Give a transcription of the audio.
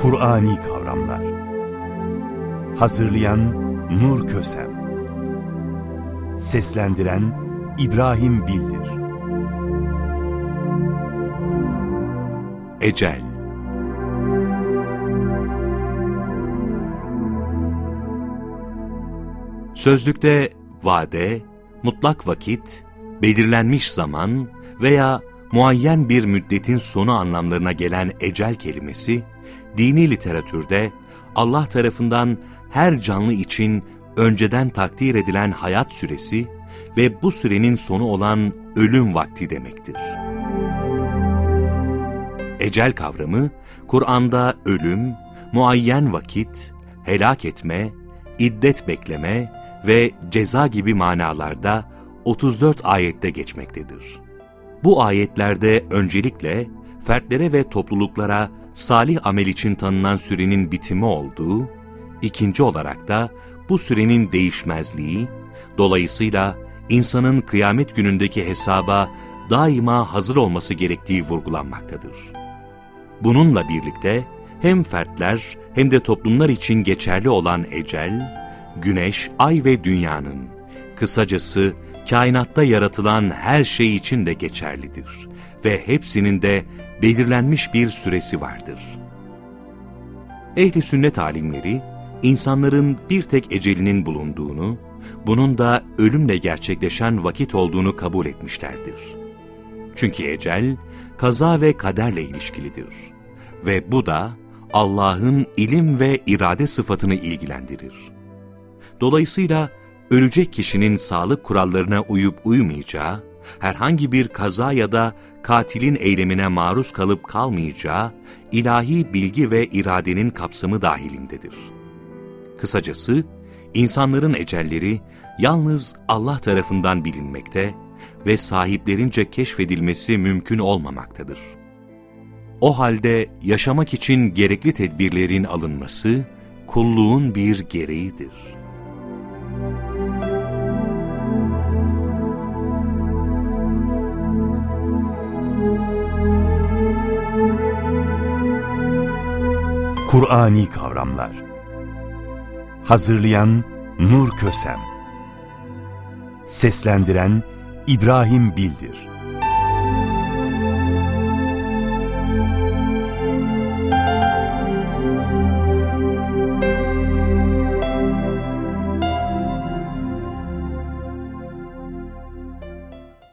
Kur'ani kavramlar. Hazırlayan Nur Kösem. Seslendiren İbrahim Bildir. Ecel. Sözlükte vade, mutlak vakit, belirlenmiş zaman veya muayyen bir müddetin sonu anlamlarına gelen ecel kelimesi, dini literatürde Allah tarafından her canlı için önceden takdir edilen hayat süresi ve bu sürenin sonu olan ölüm vakti demektir. Ecel kavramı, Kur'an'da ölüm, muayyen vakit, helak etme, iddet bekleme ve ceza gibi manalarda 34 ayette geçmektedir. Bu ayetlerde öncelikle fertlere ve topluluklara salih amel için tanınan sürenin bitimi olduğu, ikinci olarak da bu sürenin değişmezliği, dolayısıyla insanın kıyamet günündeki hesaba daima hazır olması gerektiği vurgulanmaktadır. Bununla birlikte hem fertler hem de toplumlar için geçerli olan ecel, güneş, ay ve dünyanın, kısacası kainatta yaratılan her şey için de geçerlidir ve hepsinin de belirlenmiş bir süresi vardır. Ehl-i sünnet alimleri, insanların bir tek ecelinin bulunduğunu, bunun da ölümle gerçekleşen vakit olduğunu kabul etmişlerdir. Çünkü ecel, kaza ve kaderle ilişkilidir ve bu da Allah'ın ilim ve irade sıfatını ilgilendirir. Dolayısıyla ölecek kişinin sağlık kurallarına uyup uymayacağı, herhangi bir kaza ya da katilin eylemine maruz kalıp kalmayacağı, ilahi bilgi ve iradenin kapsamı dahilindedir. Kısacası, insanların ecelleri yalnız Allah tarafından bilinmekte ve sahiplerince keşfedilmesi mümkün olmamaktadır. O halde yaşamak için gerekli tedbirlerin alınması, kulluğun bir gereğidir. Kur'ani kavramlar. Hazırlayan Nur Kösem. Seslendiren İbrahim Bildir.